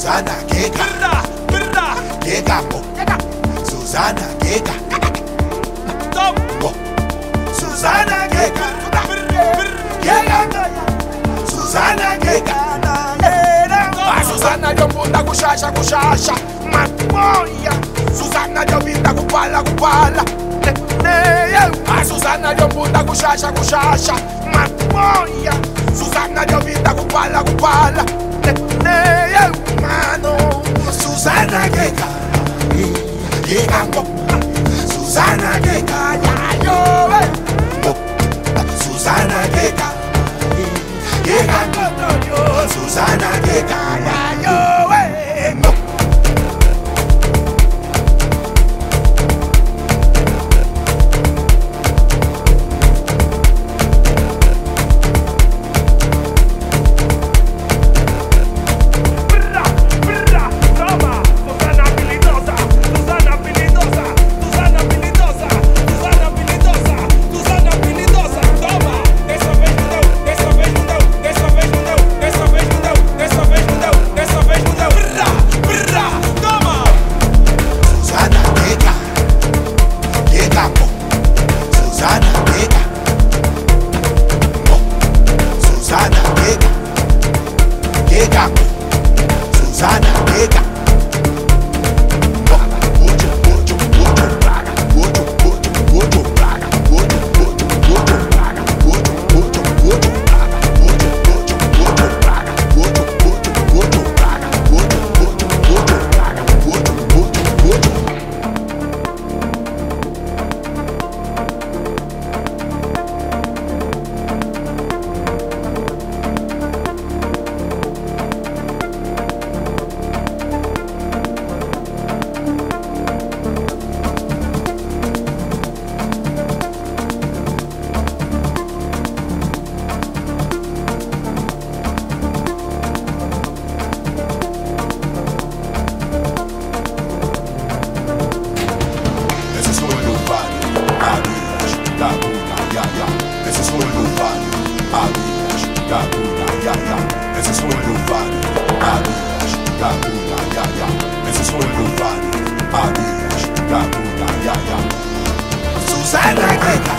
Susana Gega, Gega po, Susana Gega, Susana Gega, Gega, Susana Gega. A Susana de bunda kushasha kushasha, mamoya. Susana de vinda kupala kupala. A Susana de bunda kushasha kushasha, mamoya. Susana de vinda kupala kupala. Mano, Susana Gega, Gega po, Susana Gega, ya yo, Susana Gega, Gega po, Susana Gega, ya yo. Susana Gega,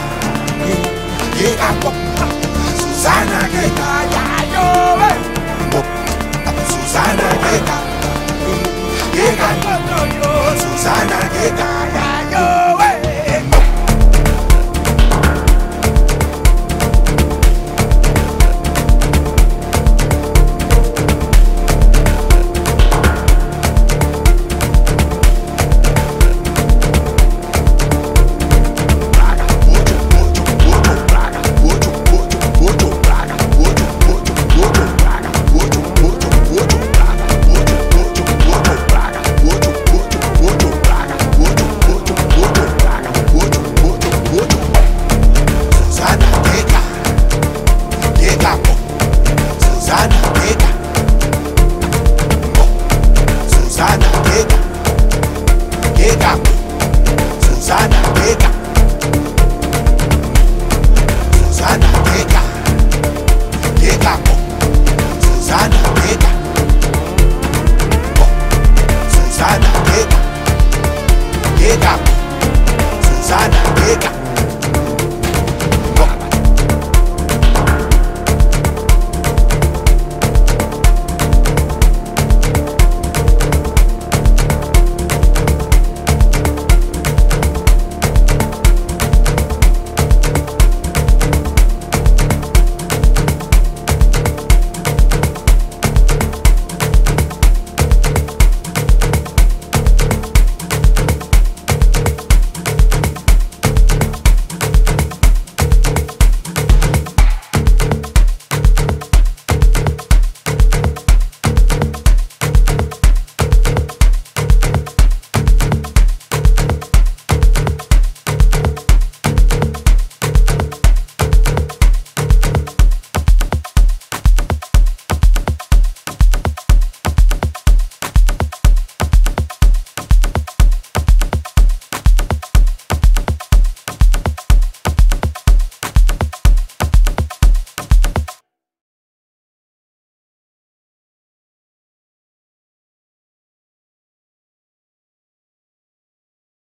Gega po, Susana Gega, ya yo, Susana Gega, Gega po, Susana Gega.